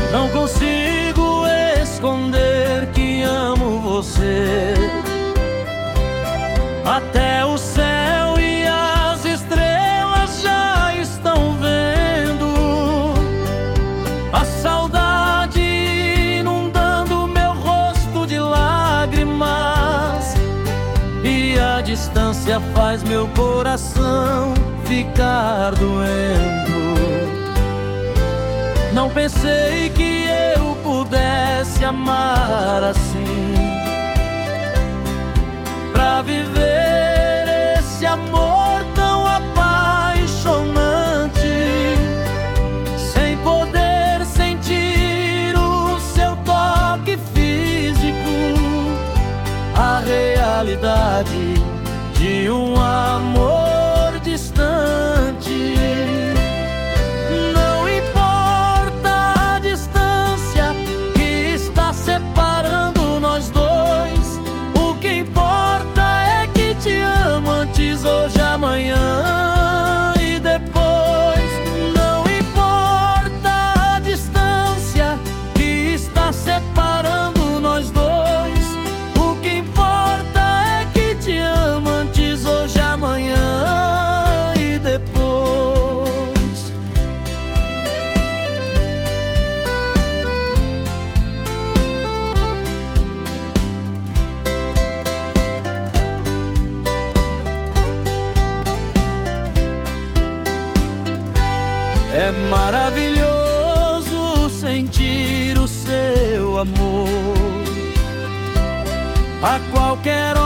Não consigo esconder que amo você. Até o céu e as estrelas já estão vendo a saudade inundando meu rosto de lágrimas, e a distância faz meu coração ficar doendo. Não pensei que eu pudesse amar assim, pra viver esse amor tão apaixonante, sem poder sentir o seu toque físico, a realidade de um amor distante. Não importa a distância que está separando nós dois, o que importa é que te amo antes, hoje, amanhã e depois. Não importa a distância que está separando nós dois, o que importa é que te amo antes, hoje, amanhã e depois. É maravilhoso sentir o seu amor a qualquer